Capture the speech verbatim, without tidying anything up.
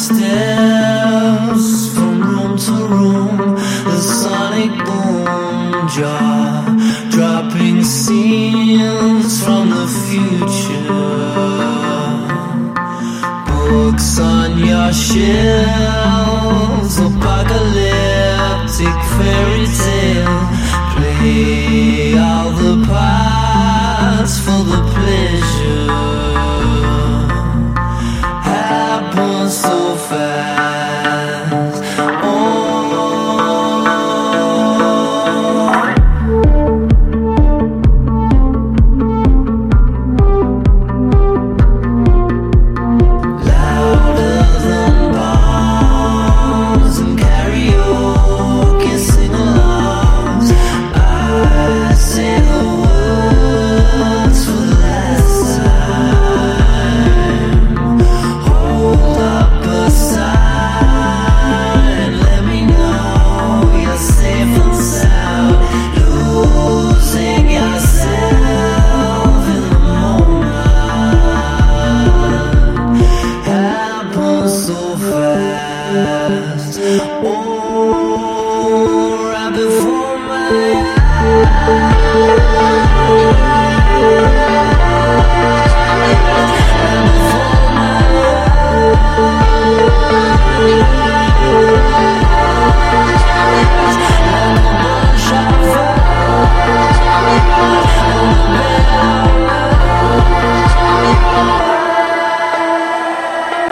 steps from room to room, the sonic boom jaw dropping scenes from the future. Books on your shelves, apocalyptic fairy tale. Play all the parts for the pleasure. Happens so fast. Oh. Louder than bombs and karaoke sing-alongs. I say the words for the last time. Hold up a sign, let me know you're safe and sound. Losing yourself in the moment happens so fast. Oh.